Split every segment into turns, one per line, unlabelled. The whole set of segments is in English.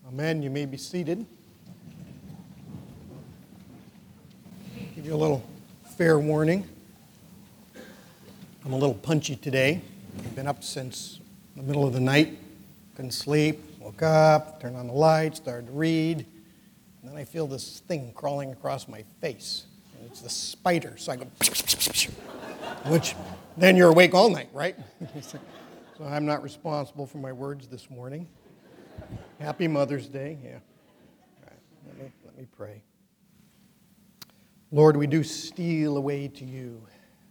Amen. You may be seated. Give you a little fair warning. I'm a little punchy today. I've been up since the middle of the night. Couldn't sleep. Woke up, turned on the light, started to read. And then I feel this thing crawling across my face. And it's the spider. So I go, which then you're awake all night, right? So I'm not responsible for my words this morning. Happy Mother's Day. Yeah. All right. Let me pray. Lord, we do steal away to you.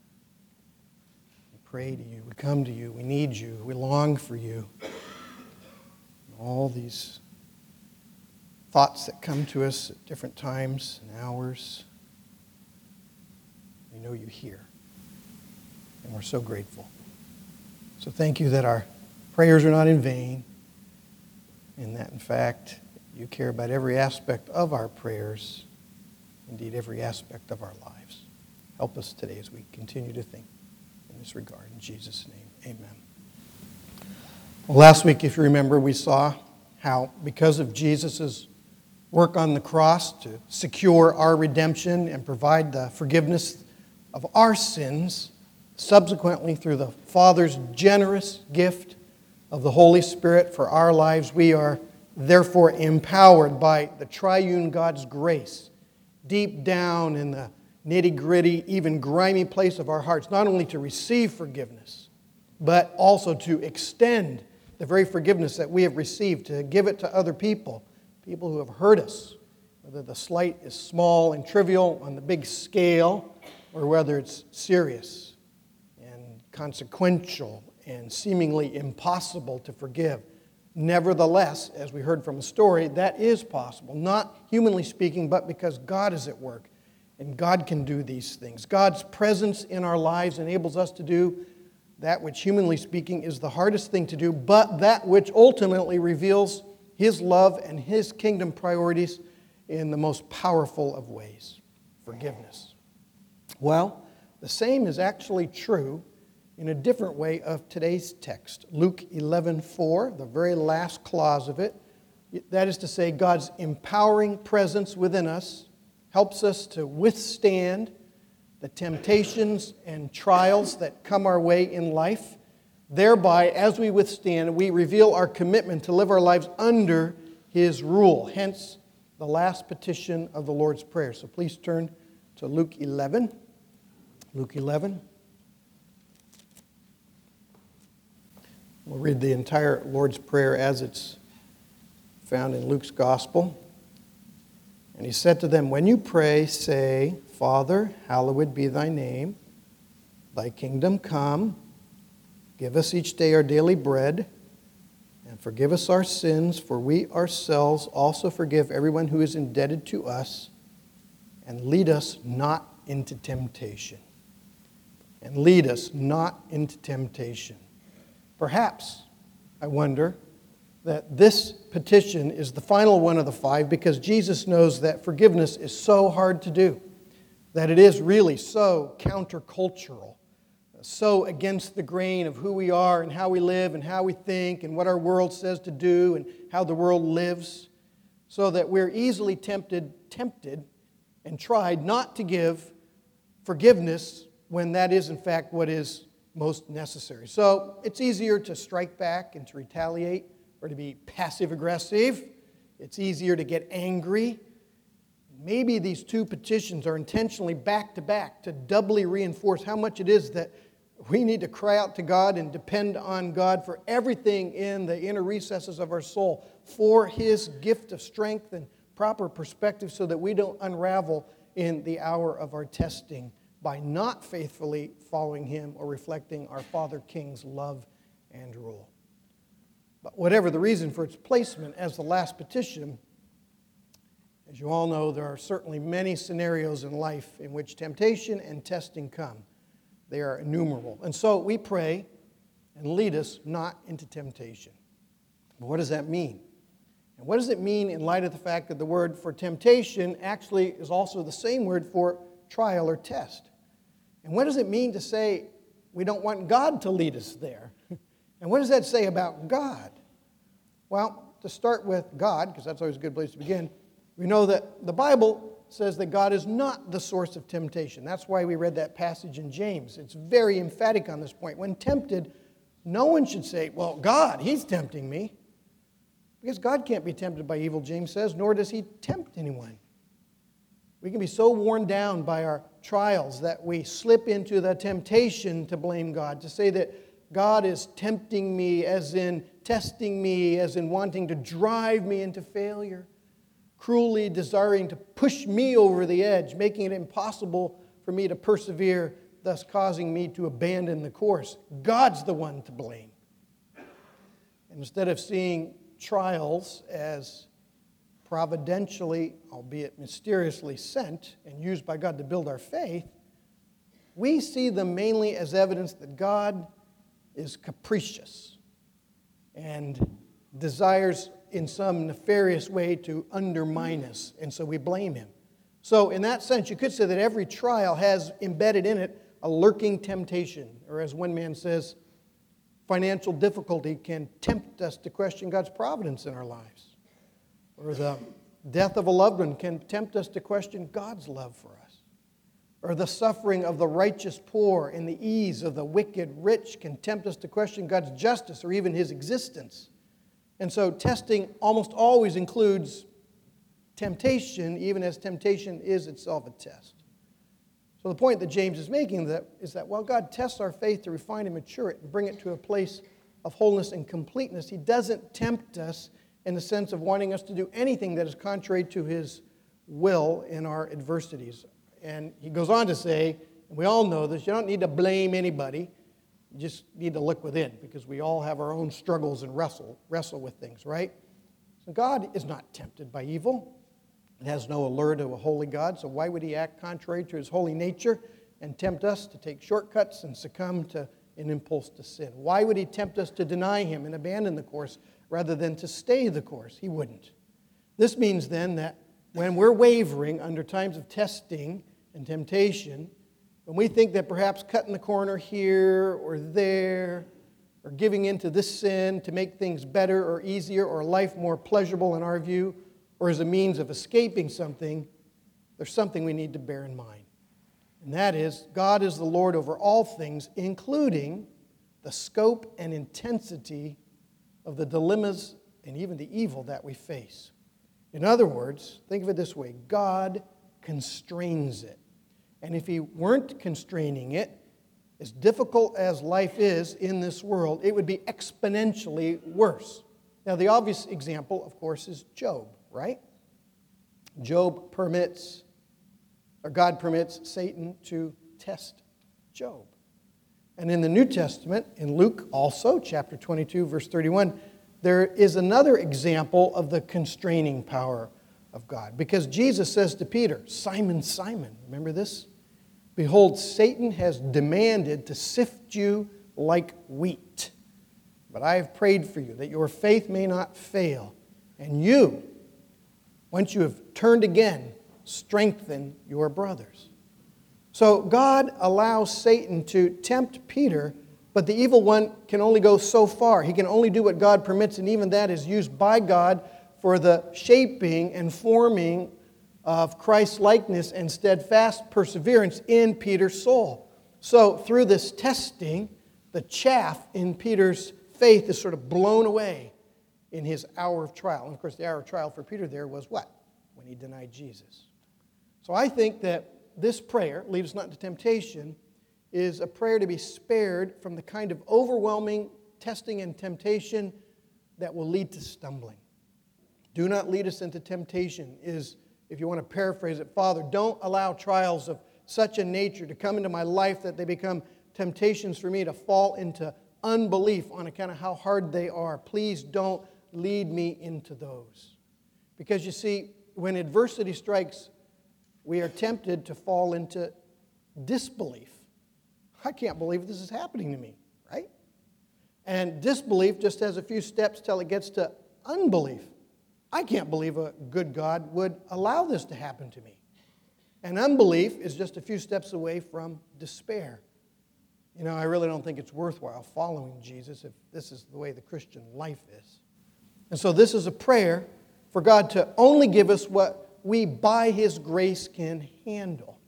We pray to you. We come to you. We need you. We long for you. All these thoughts that come to us at different times and hours, we know you hear. And we're so grateful. So thank you that our prayers are not in vain. And that, in fact, you care about every aspect of our prayers, indeed every aspect of our lives. Help us today as we continue to think in this regard. In Jesus' name, amen. Well, last week, if you remember, we saw how because of Jesus' work on the cross to secure our redemption and provide the forgiveness of our sins, subsequently through the Father's generous gift of the Holy Spirit for our lives, we are therefore empowered by the triune God's grace deep down in the nitty-gritty, even grimy place of our hearts, not only to receive forgiveness, but also to extend the very forgiveness that we have received, to give it to other people, people who have hurt us, whether the slight is small and trivial on the big scale, or whether it's serious and consequential and seemingly impossible to forgive. Nevertheless, as we heard from a story, that is possible. Not humanly speaking, but because God is at work. And God can do these things. God's presence in our lives enables us to do that which, humanly speaking, is the hardest thing to do, but that which ultimately reveals His love and His kingdom priorities in the most powerful of ways. Forgiveness. Well, the same is actually true in a different way of today's text. Luke 11:4, the very last clause of it. That is to say, God's empowering presence within us helps us to withstand the temptations and trials that come our way in life. Thereby, as we withstand, we reveal our commitment to live our lives under His rule. Hence, the last petition of the Lord's Prayer. So please turn to Luke 11. Luke 11. We'll read the entire Lord's Prayer as it's found in Luke's Gospel. And he said to them, "When you pray, say, Father, hallowed be thy name. Thy kingdom come. Give us each day our daily bread. And forgive us our sins, for we ourselves also forgive everyone who is indebted to us. And lead us not into temptation." And lead us not into temptation. Perhaps, I wonder, that this petition is the final one of the five because Jesus knows that forgiveness is so hard to do, that it is really so countercultural, so against the grain of who we are and how we live and how we think and what our world says to do and how the world lives, so that we're easily tempted and tried not to give forgiveness when that is in fact what is most necessary. So it's easier to strike back and to retaliate or to be passive-aggressive. It's easier to get angry. Maybe these two petitions are intentionally back-to-back to doubly reinforce how much it is that we need to cry out to God and depend on God for everything in the inner recesses of our soul, for His gift of strength and proper perspective so that we don't unravel in the hour of our testing by not faithfully following Him or reflecting our Father King's love and rule. But whatever the reason for its placement as the last petition, as you all know, there are certainly many scenarios in life in which temptation and testing come. They are innumerable. And so we pray, and lead us not into temptation. But what does that mean? And what does it mean in light of the fact that the word for temptation actually is also the same word for trial or test? And what does it mean to say we don't want God to lead us there? And what does that say about God? Well, to start with God, because that's always a good place to begin, we know that the Bible says that God is not the source of temptation. That's why we read that passage in James. It's very emphatic on this point. When tempted, no one should say, well, God, He's tempting me. Because God can't be tempted by evil, James says, nor does He tempt anyone. We can be so worn down by our trials that we slip into the temptation to blame God, to say that God is tempting me, as in testing me, as in wanting to drive me into failure, cruelly desiring to push me over the edge, making it impossible for me to persevere, thus causing me to abandon the course. God's the one to blame. And instead of seeing trials as providentially, albeit mysteriously sent and used by God to build our faith, we see them mainly as evidence that God is capricious and desires in some nefarious way to undermine us, and so we blame Him. So in that sense, you could say that every trial has embedded in it a lurking temptation, or as one man says, financial difficulty can tempt us to question God's providence in our lives. Or the death of a loved one can tempt us to question God's love for us. Or the suffering of the righteous poor and the ease of the wicked rich can tempt us to question God's justice or even His existence. And so testing almost always includes temptation, even as temptation is itself a test. So the point that James is making is that while God tests our faith to refine and mature it and bring it to a place of wholeness and completeness, He doesn't tempt us in the sense of wanting us to do anything that is contrary to His will in our adversities. And he goes on to say, and we all know this, you don't need to blame anybody. You just need to look within, because we all have our own struggles and wrestle with things, right? So God is not tempted by evil. It has no allure to a holy God, so why would He act contrary to His holy nature and tempt us to take shortcuts and succumb to an impulse to sin? Why would He tempt us to deny Him and abandon the course rather than to stay the course? He wouldn't. This means then that when we're wavering under times of testing and temptation, when we think that perhaps cutting the corner here or there, or giving into this sin to make things better or easier or life more pleasurable in our view, or as a means of escaping something, there's something we need to bear in mind. And that is, God is the Lord over all things, including the scope and intensity of the dilemmas and even the evil that we face. In other words, think of it this way: God constrains it. And if He weren't constraining it, as difficult as life is in this world, it would be exponentially worse. Now, the obvious example, of course, is Job, right? God permits Satan to test Job. And in the New Testament, in Luke also, chapter 22, verse 31, there is another example of the constraining power of God. Because Jesus says to Peter, Simon, Simon, remember this? Behold, Satan has demanded to sift you like wheat. But I have prayed for you that your faith may not fail. And you, once you have turned again, strengthen your brothers. So God allows Satan to tempt Peter, but the evil one can only go so far. He can only do what God permits, and even that is used by God for the shaping and forming of Christ's likeness and steadfast perseverance in Peter's soul. So through this testing, the chaff in Peter's faith is sort of blown away in his hour of trial. And of course, the hour of trial for Peter there was what? When he denied Jesus. So I think that this prayer, lead us not into temptation, is a prayer to be spared from the kind of overwhelming testing and temptation that will lead to stumbling. Do not lead us into temptation is, if you want to paraphrase it, Father, don't allow trials of such a nature to come into my life that they become temptations for me to fall into unbelief on account of how hard they are. Please don't lead me into those. Because you see, when adversity strikes, we are tempted to fall into disbelief. I can't believe this is happening to me, right? And disbelief just has a few steps till it gets to unbelief. I can't believe a good God would allow this to happen to me. And unbelief is just a few steps away from despair. You know, I really don't think it's worthwhile following Jesus if this is the way the Christian life is. And so this is a prayer for God to only give us what we, by His grace, can handle.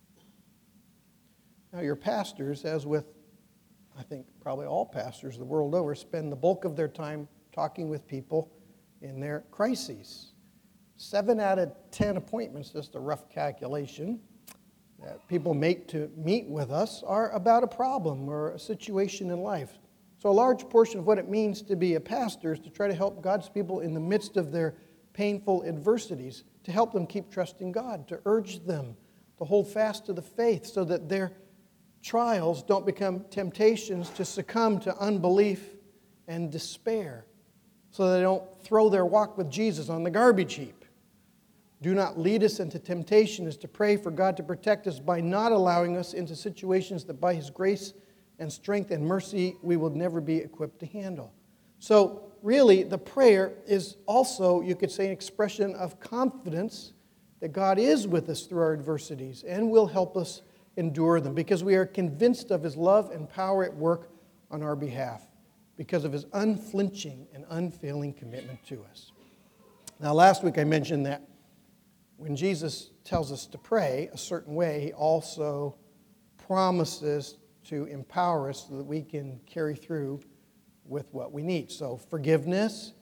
Now, your pastors, as with, I think, probably all pastors the world over, spend the bulk of their time talking with people in their crises. 7 out of 10 appointments, just a rough calculation, that people make to meet with us are about a problem or a situation in life. So a large portion of what it means to be a pastor is to try to help God's people in the midst of their painful adversities, to help them keep trusting God, to urge them to hold fast to the faith so that their trials don't become temptations to succumb to unbelief and despair, so that they don't throw their walk with Jesus on the garbage heap. Do not lead us into temptation is to pray for God to protect us by not allowing us into situations that by His grace and strength and mercy we will never be equipped to handle. So really, the prayer is also, you could say, an expression of confidence that God is with us through our adversities and will help us endure them because we are convinced of His love and power at work on our behalf because of His unflinching and unfailing commitment to us. Now, last week I mentioned that when Jesus tells us to pray a certain way, He also promises to empower us so that we can carry through with what we need. So forgiveness,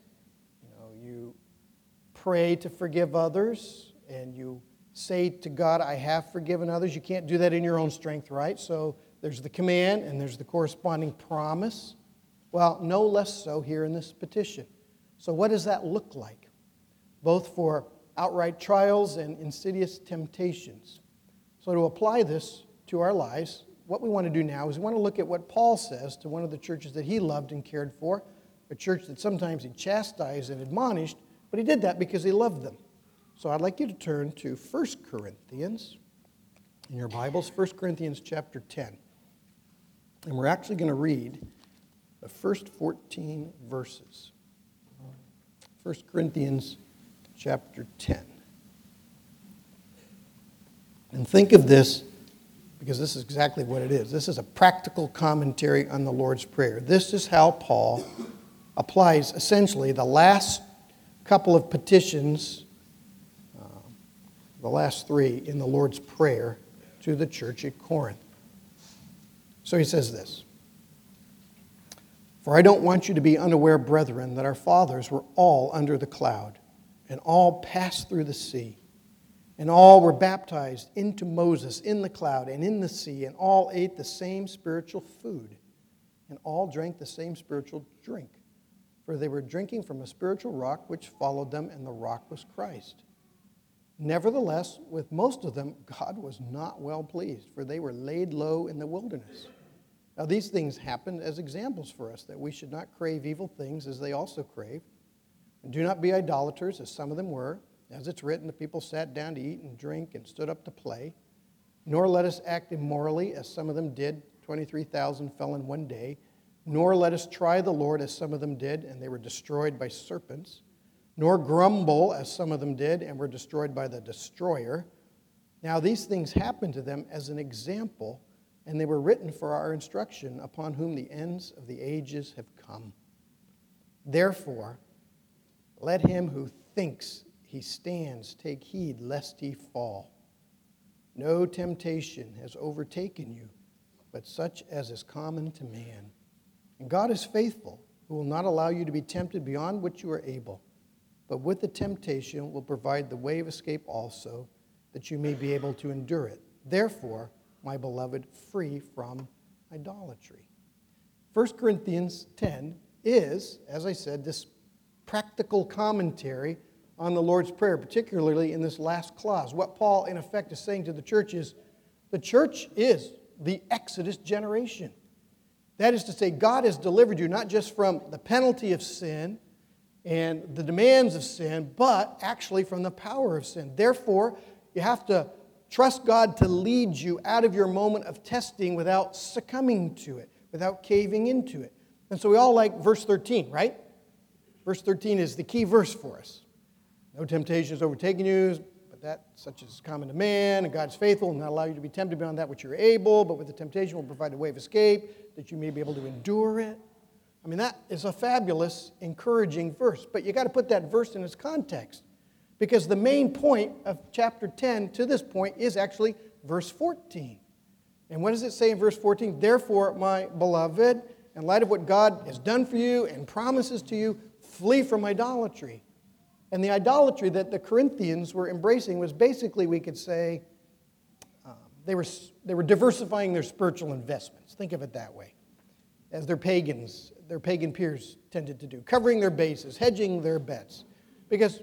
you pray to forgive others, and you say to God, I have forgiven others. You can't do that in your own strength, right? So there's the command, and there's the corresponding promise. Well, no less so here in this petition. So what does that look like? Both for outright trials and insidious temptations. So to apply this to our lives, what we want to do now is we want to look at what Paul says to one of the churches that he loved and cared for, a church that sometimes he chastised and admonished, but he did that because he loved them. So I'd like you to turn to 1 Corinthians in your Bibles, 1 Corinthians chapter 10. And we're actually going to read the first 14 verses. 1 Corinthians chapter 10. And think of this, because this is exactly what it is. This is a practical commentary on the Lord's Prayer. This is how Paul applies essentially the last couple of petitions, the last 3 in the Lord's Prayer to the church at Corinth. So he says this, For I don't want you to be unaware, brethren, that our fathers were all under the cloud, and all passed through the sea, and all were baptized into Moses in the cloud and in the sea, and all ate the same spiritual food, and all drank the same spiritual drink. For they were drinking from a spiritual rock which followed them, and the rock was Christ. Nevertheless, with most of them, God was not well pleased, for they were laid low in the wilderness. Now these things happened as examples for us, that we should not crave evil things as they also craved. And do not be idolaters, as some of them were. As it's written, the people sat down to eat and drink and stood up to play. Nor let us act immorally, as some of them did. 23,000 fell in one day. Nor let us try the Lord, as some of them did, and they were destroyed by serpents. Nor grumble, as some of them did, and were destroyed by the destroyer. Now these things happened to them as an example, and they were written for our instruction, upon whom the ends of the ages have come. Therefore, let him who thinks he stands take heed lest he fall. No temptation has overtaken you, but such as is common to man. And God is faithful, who will not allow you to be tempted beyond what you are able, but with the temptation will provide the way of escape also, that you may be able to endure it. Therefore, my beloved, free from idolatry. 1 Corinthians 10 is, as I said, this practical commentary on the Lord's Prayer, particularly in this last clause. What Paul, in effect, is saying to the church is the Exodus generation. That is to say, God has delivered you not just from the penalty of sin and the demands of sin, but actually from the power of sin. Therefore, you have to trust God to lead you out of your moment of testing without succumbing to it, without caving into it. And so we all like verse 13, right? Verse 13 is the key verse for us. No temptation has overtaken you, but that such is common to man, and God is faithful, and not allow you to be tempted beyond that which you're able, but with the temptation will provide a way of escape, that you may be able to endure it. I mean, that is a fabulous, encouraging verse. But you got to put that verse in its context. Because the main point of chapter 10 to this point is actually verse 14. And what does it say in verse 14? Therefore, my beloved, in light of what God has done for you and promises to you, flee from idolatry. And the idolatry that the Corinthians were embracing was basically, we could say, they were diversifying their spiritual investments. Think of it that way. As their pagan peers tended to do. Covering their bases, hedging their bets. Because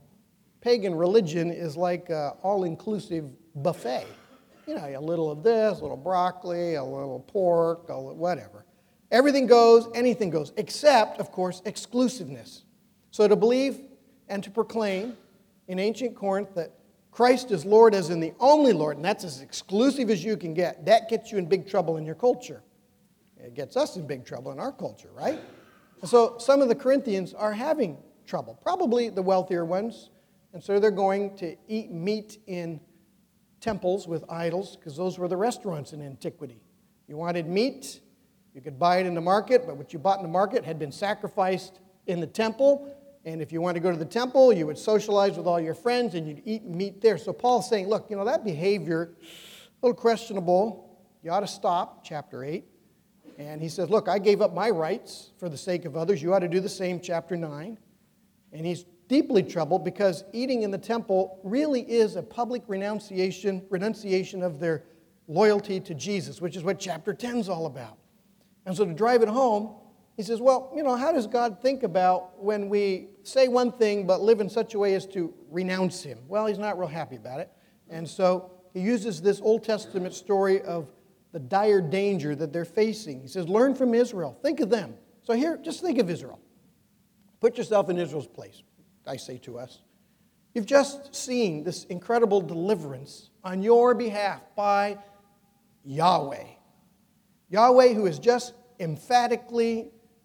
pagan religion is like an all-inclusive buffet. You know, a little of this, a little broccoli, a little pork, whatever. Everything goes, anything goes, except, of course, exclusiveness. So to believe and to proclaim in ancient Corinth that Christ is Lord as in the only Lord, and that's as exclusive as you can get, that gets you in big trouble in your culture. It gets us in big trouble in our culture, right? And so some of the Corinthians are having trouble, probably the wealthier ones, and so they're going to eat meat in temples with idols, because those were the restaurants in antiquity. You wanted meat, you could buy it in the market, but what you bought in the market had been sacrificed in the temple. And if you wanted to go to the temple, you would socialize with all your friends and you'd eat meat there. So Paul's saying, look, you know, that behavior, a little questionable. You ought to stop, chapter 8. And he says, look, I gave up my rights for the sake of others. You ought to do the same, chapter 9. And he's deeply troubled because eating in the temple really is a public renunciation of their loyalty to Jesus, which is what chapter 10 is all about. And so to drive it home, he says, well, you know, how does God think about when we say one thing but live in such a way as to renounce Him? Well, He's not real happy about it. And so he uses this Old Testament story of the dire danger that they're facing. He says, learn from Israel. Think of them. So here, just think of Israel. Put yourself in Israel's place, I say to us. You've just seen this incredible deliverance on your behalf by Yahweh. Yahweh, who has just emphatically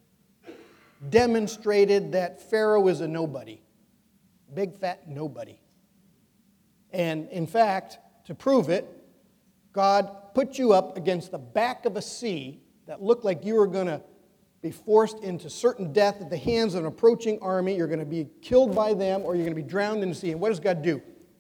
demonstrated that Pharaoh is a nobody. Big fat nobody. And in fact, to prove it, God put you up against the back of a sea that looked like you were going to be forced into certain death at the hands of an approaching army. You're going to be killed by them or you're going to be drowned in the sea. And what does God do?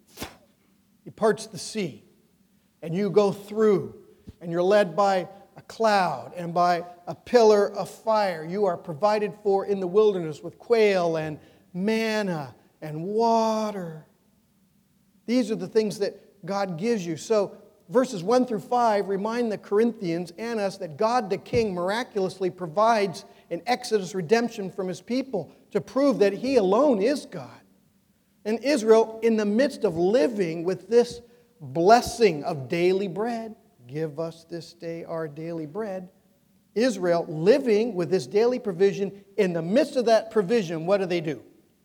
He parts the sea. And you go through. And you're led by a cloud and by a pillar of fire. You are provided for in the wilderness with quail and manna and water. These are the things that God gives you. So verses 1 through 5 remind the Corinthians and us that God the King miraculously provides in Exodus redemption from His people to prove that He alone is God. And Israel, in the midst of living with this blessing of daily bread, give us this day our daily bread. Israel, living with this daily provision, in the midst of that provision, what do?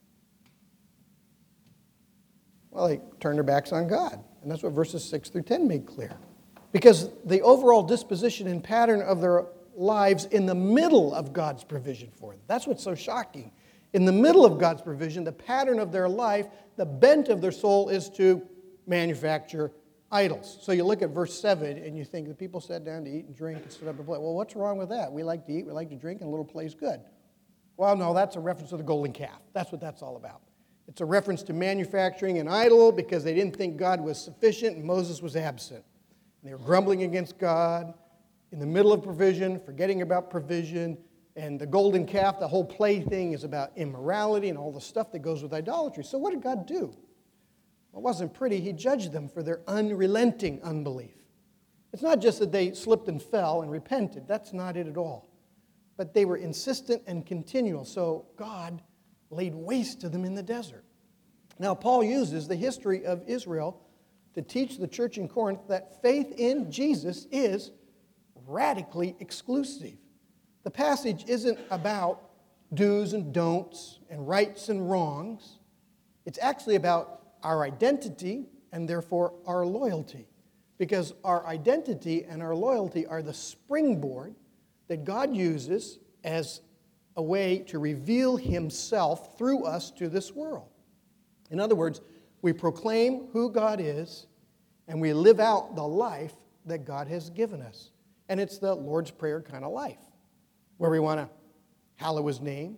Well, they turn their backs on God. And that's what verses 6 through 10 make clear. Because the overall disposition and pattern of their lives in the middle of God's provision for them. That's what's so shocking. In the middle of God's provision, the pattern of their life, the bent of their soul is to manufacture idols. So you look at verse 7 and you think the people sat down to eat and drink and stood up and play. Well, what's wrong with that? We like to eat, we like to drink, and a little play is good. Well, no, that's a reference to the golden calf. That's what that's all about. It's a reference to manufacturing an idol because they didn't think God was sufficient and Moses was absent. And they were grumbling against God in the middle of provision, forgetting about provision. And the golden calf, the whole play thing is about immorality and all the stuff that goes with idolatry. So what did God do? Well, it wasn't pretty. He judged them for their unrelenting unbelief. It's not just that they slipped and fell and repented. That's not it at all. But they were insistent and continual. So God laid waste to them in the desert. Now, Paul uses the history of Israel to teach the church in Corinth that faith in Jesus is radically exclusive. The passage isn't about do's and don'ts and rights and wrongs. It's actually about our identity and therefore our loyalty. Because our identity and our loyalty are the springboard that God uses as a way to reveal Himself through us to this world. In other words, we proclaim who God is and we live out the life that God has given us. And it's the Lord's Prayer kind of life, where we want to hallow his name.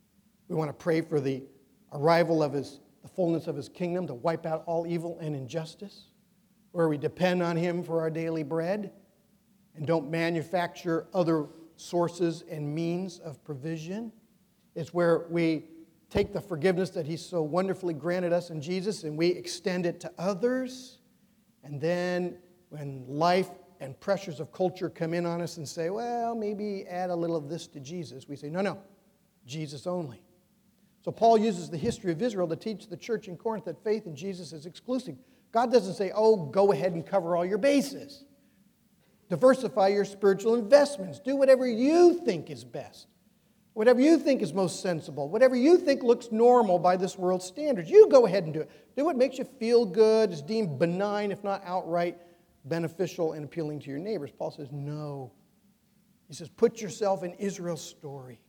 We want to pray for the arrival of the fullness of his kingdom to wipe out all evil and injustice, where we depend on him for our daily bread and don't manufacture other sources and means of provision. It's where we take the forgiveness that he's so wonderfully granted us in Jesus and we extend it to others. And then when life and pressures of culture come in on us and say, well, maybe add a little of this to Jesus, we say, no, Jesus only. So Paul uses the history of Israel to teach the church in Corinth that faith in Jesus is exclusive. God doesn't say, go ahead and cover all your bases. Diversify your spiritual investments. Do whatever you think is best. Whatever you think is most sensible. Whatever you think looks normal by this world's standards. You go ahead and do it. Do what makes you feel good, is deemed benign, if not outright beneficial and appealing to your neighbors. Paul says, no. He says, put yourself in Israel's story.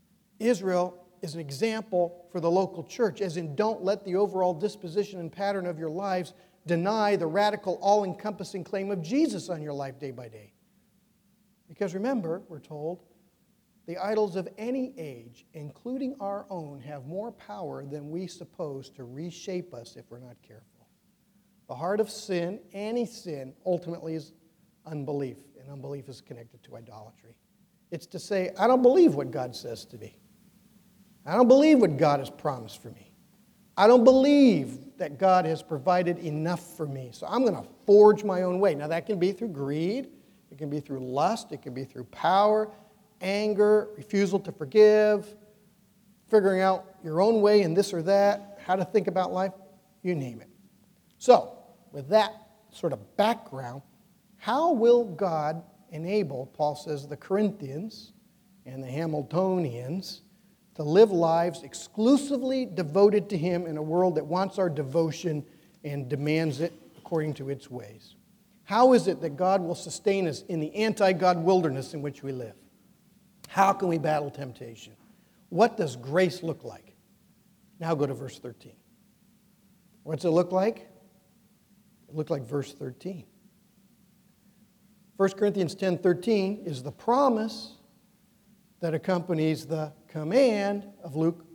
Israel is an example for the local church, as in don't let the overall disposition and pattern of your lives deny the radical, all-encompassing claim of Jesus on your life day by day. Because remember, we're told, the idols of any age, including our own, have more power than we suppose to reshape us if we're not careful. The heart of sin, any sin, ultimately is unbelief, and unbelief is connected to idolatry. It's to say, I don't believe what God says to me. I don't believe what God has promised for me. I don't believe that God has provided enough for me, so I'm going to forge my own way. Now, that can be through greed. It can be through lust. It can be through power, anger, refusal to forgive, figuring out your own way in this or that, how to think about life, you name it. So, with that sort of background, how will God enable, Paul says, the Corinthians and the Hamiltonians to live lives exclusively devoted to him in a world that wants our devotion and demands it according to its ways? How is it that God will sustain us in the anti-God wilderness in which we live? How can we battle temptation? What does grace look like? Now go to verse 13. What's it look like? It looked like verse 13. 1 Corinthians 10:13 is the promise that accompanies the command of Luke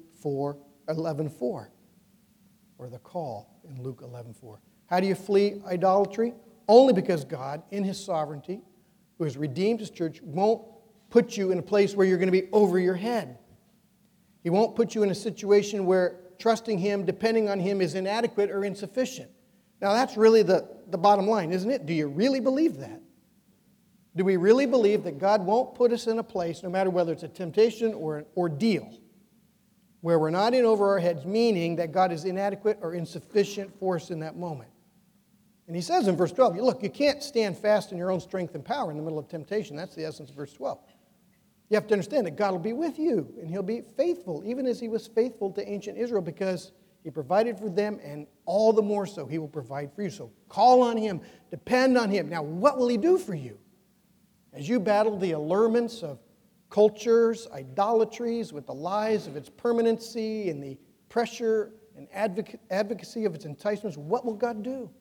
11:4, or the call in Luke 11:4. How do you flee idolatry? Only because God, in his sovereignty, who has redeemed his church, won't put you in a place where you're going to be over your head. He won't put you in a situation where trusting him, depending on him, is inadequate or insufficient. Now, that's really the bottom line, isn't it? Do you really believe that? Do we really believe that God won't put us in a place, no matter whether it's a temptation or an ordeal, where we're not in over our heads, meaning that God is inadequate or insufficient for us in that moment? And he says in verse 12, look, you can't stand fast in your own strength and power in the middle of temptation. That's the essence of verse 12. You have to understand that God will be with you, and he'll be faithful, even as he was faithful to ancient Israel, because he provided for them, and all the more so, he will provide for you. So call on him, depend on him. Now, what will he do for you? As you battle the allurements of cultures, idolatries, with the lies of its permanency and the pressure and advocacy of its enticements, what will God do?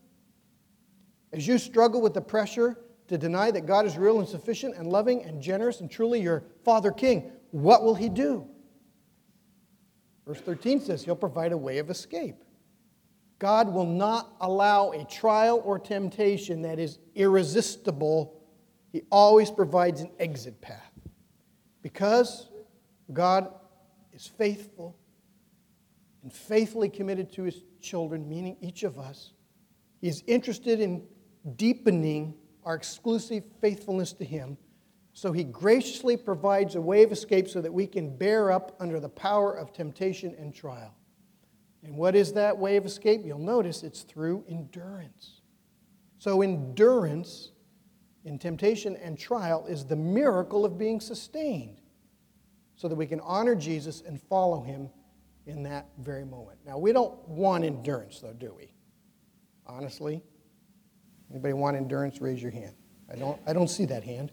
As you struggle with the pressure to deny that God is real and sufficient and loving and generous and truly your Father King, what will he do? Verse 13 says he'll provide a way of escape. God will not allow a trial or temptation that is irresistible. He always provides an exit path. Because God is faithful and faithfully committed to his children, meaning each of us, he is interested in deepening our exclusive faithfulness to him. So he graciously provides a way of escape so that we can bear up under the power of temptation and trial. And what is that way of escape? You'll notice it's through endurance. So endurance in temptation and trial is the miracle of being sustained so that we can honor Jesus and follow him in that very moment. Now, we don't want endurance, though, do we? Honestly? Anybody want endurance? Raise your hand. I don't see that hand.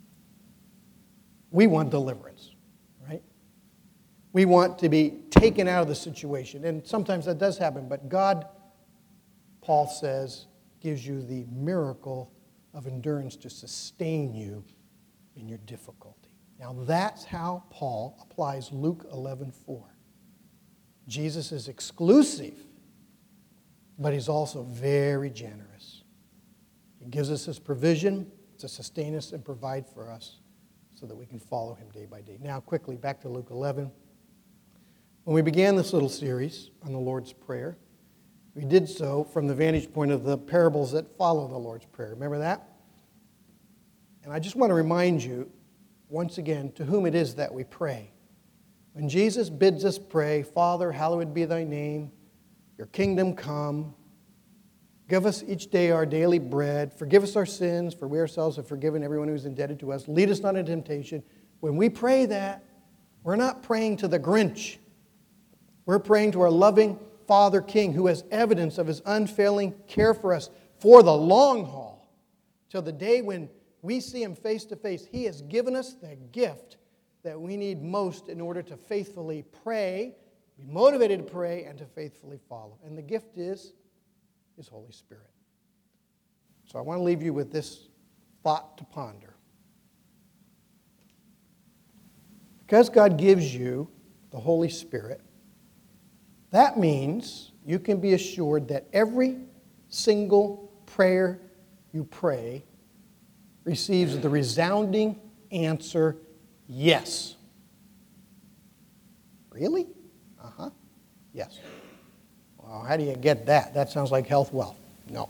We want deliverance, right? We want to be taken out of the situation. And sometimes that does happen, but God, Paul says, gives you the miracle of endurance to sustain you in your difficulty. Now that's how Paul applies Luke 11:4. Jesus is exclusive, but he's also very generous. He gives us his provision to sustain us and provide for us so that we can follow him day by day. Now, quickly, back to Luke 11. When we began this little series on the Lord's Prayer, we did so from the vantage point of the parables that follow the Lord's Prayer. Remember that? And I just want to remind you, once again, to whom it is that we pray. When Jesus bids us pray, Father, hallowed be thy name, your kingdom come, give us each day our daily bread, forgive us our sins, for we ourselves have forgiven everyone who is indebted to us, lead us not into temptation. When we pray that, we're not praying to the Grinch. We're praying to our loving Father King who has evidence of his unfailing care for us for the long haul, till the day when we see him face to face. He has given us the gift that we need most in order to faithfully pray, be motivated to pray, and to faithfully follow. And the gift is his Holy Spirit. So I want to leave you with this thought to ponder. Because God gives you the Holy Spirit, that means you can be assured that every single prayer you pray receives the resounding answer, yes. Really? Uh-huh. Yes. Well, how do you get that? That sounds like health wealth. No.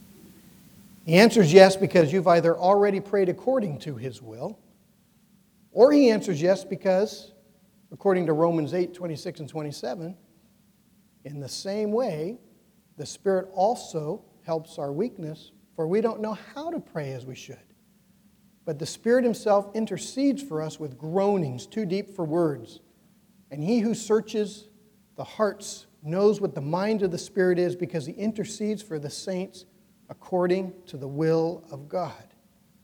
The answer is yes because you've either already prayed according to his will, or he answers yes because, according to Romans 8:26 and 27, in the same way, the Spirit also helps our weakness, for we don't know how to pray as we should. But the Spirit himself intercedes for us with groanings too deep for words. And he who searches the hearts knows what the mind of the Spirit is, because he intercedes for the saints according to the will of God.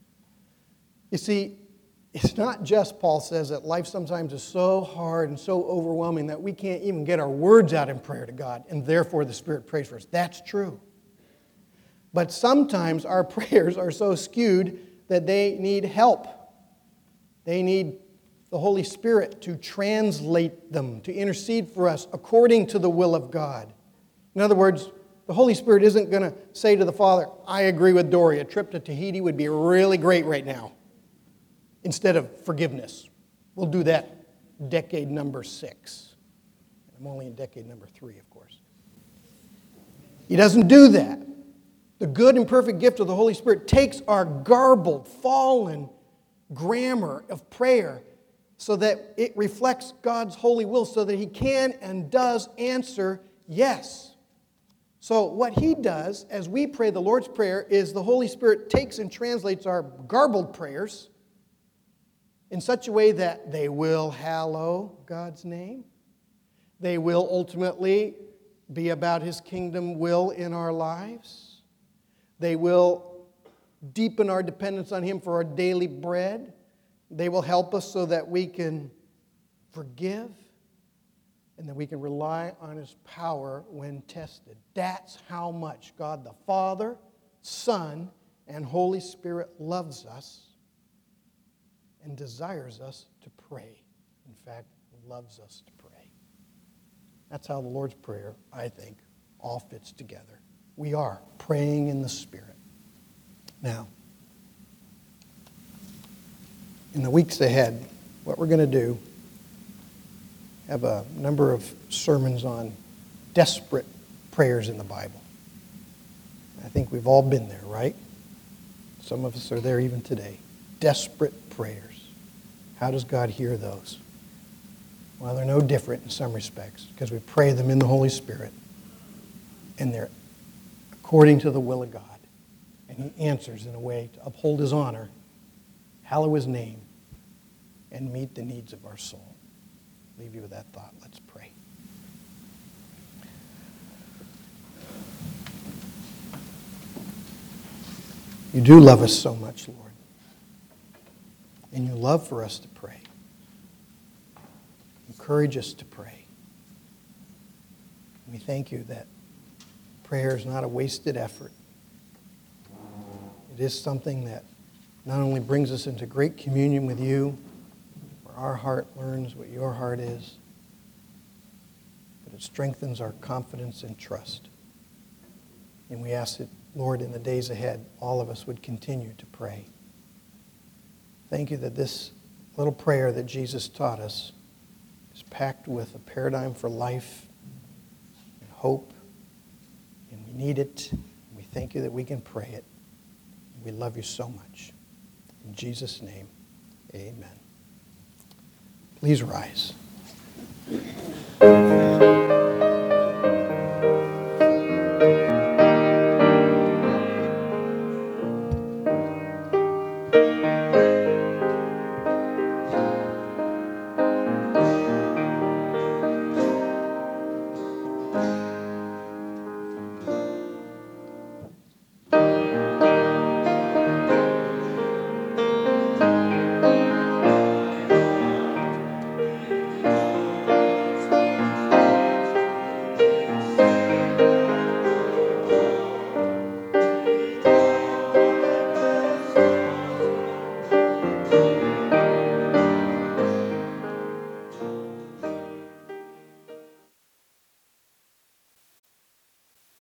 You see, it's not just, Paul says, that life sometimes is so hard and so overwhelming that we can't even get our words out in prayer to God, and therefore the Spirit prays for us. That's true. But sometimes our prayers are so skewed that they need help. They need the Holy Spirit to translate them, to intercede for us according to the will of God. In other words, the Holy Spirit isn't going to say to the Father, I agree with Dory, a trip to Tahiti would be really great right now, instead of forgiveness. We'll do that decade number 6. I'm only in decade number 3, of course. He doesn't do that. The good and perfect gift of the Holy Spirit takes our garbled, fallen grammar of prayer so that it reflects God's holy will, so that he can and does answer yes. So what he does as we pray the Lord's Prayer is the Holy Spirit takes and translates our garbled prayers in such a way that they will hallow God's name. They will ultimately be about his kingdom will in our lives. They will deepen our dependence on him for our daily bread. They will help us so that we can forgive and that we can rely on his power when tested. That's how much God the Father, Son, and Holy Spirit loves us and desires us to pray. In fact, loves us to pray. That's how the Lord's Prayer, I think, all fits together. We are praying in the Spirit. Now, in the weeks ahead, what we're going to do, have a number of sermons on desperate prayers in the Bible. I think we've all been there, right? Some of us are there even today. Desperate prayers. How does God hear those? Well, they're no different in some respects because we pray them in the Holy Spirit and they're according to the will of God. And he answers in a way to uphold his honor, hallow his name, and meet the needs of our soul. Leave you with that thought. Let's pray. You do love us so much, Lord. And you love for us to pray. Encourage us to pray. We thank you that prayer is not a wasted effort. It is something that not only brings us into great communion with you, our heart learns what your heart is, but it strengthens our confidence and trust. And we ask that, Lord, in the days ahead, all of us would continue to pray. Thank you that this little prayer that Jesus taught us is packed with a paradigm for life and hope, and we need it. We thank you that we can pray it. We love you so much. In Jesus' name, amen. Please rise.